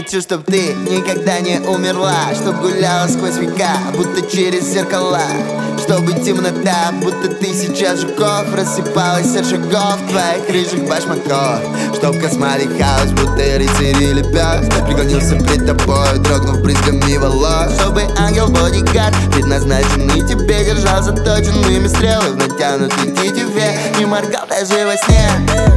хочу, чтоб ты никогда не умерла, чтоб гуляла сквозь века, будто через зеркала, чтобы темнота, будто ты сейчас жуков, рассыпалась от шагов твоих рыжих башмаков. Чтоб косматый хаос, будто рыцарь или пес, преклонился пред тобой, дрогнув брызгами волос. Чтобы ангел-бодигард, предназначенный тебе, держал заточенными стрелы в натянутой тетиве, не моргал даже во сне.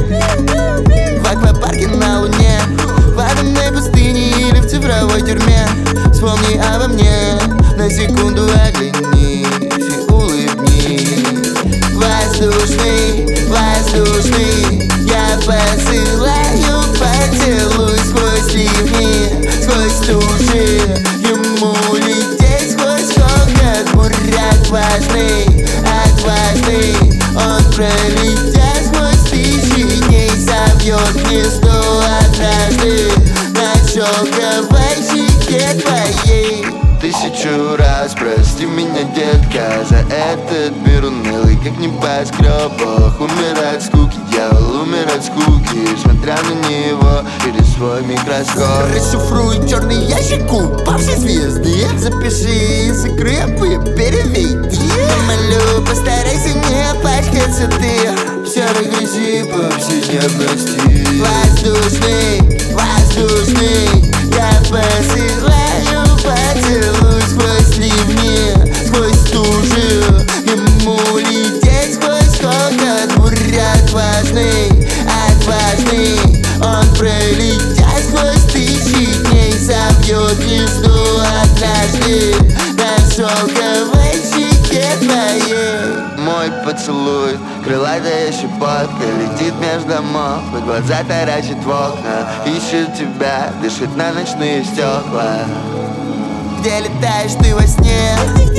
В аквапарке на луне, в атомной пустыне или в цифровой тюрьме. Вспомни обо мне, на секунду оглянись и улыбнись. Воздушный, воздушный, я посылаю поцелуй сквозь ливни, сквозь туши. Ему лететь сквозь холод, бурят важный, отважный. Он пролетя сквозь тысячи дней собьет гнездо однажды на шелковой щеке твоей. Тысячу раз прости меня, детка, за этот мир унылый, как небоскребах. Умер от скуки, дьявол умер от скуки, смотря на него через свой микроскоп. Расшифруй черный ящик упавшей звезды, запиши язык рыбы, переведи. Молю, постарайся не пачкаться ты в серой грязи повседневности. Воздушный, воздушный, я посылаю поцелуй сквозь ливни, сквозь тужи. Ему лететь сквозь холод, бурят важный, отважный. Он пролетя сквозь тысячи дней собьет гнездо однажды на шелковой щеке твоей. Мой поцелуй, крылатая щепотка, летит между домов, в глаза таращит в окна, ищет тебя, дышит на ночные стекла. Где летаешь ты во сне,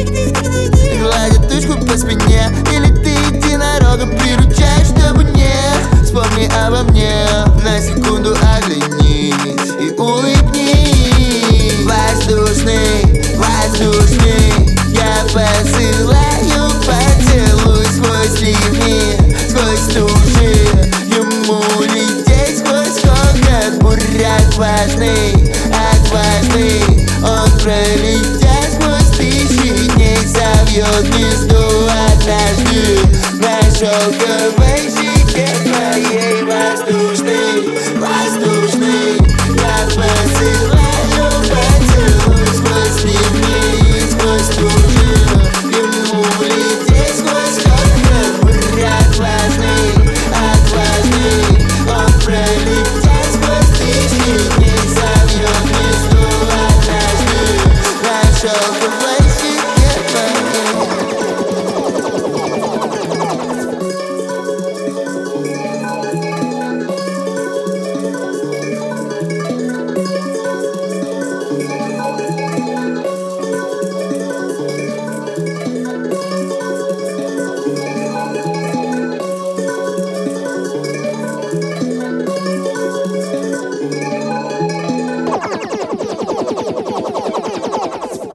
гладит тучку по спине, или ты единорога приручаешь, чтобы не вспомни обо мне, на секунду оглянись и улыбнись. Воздушный,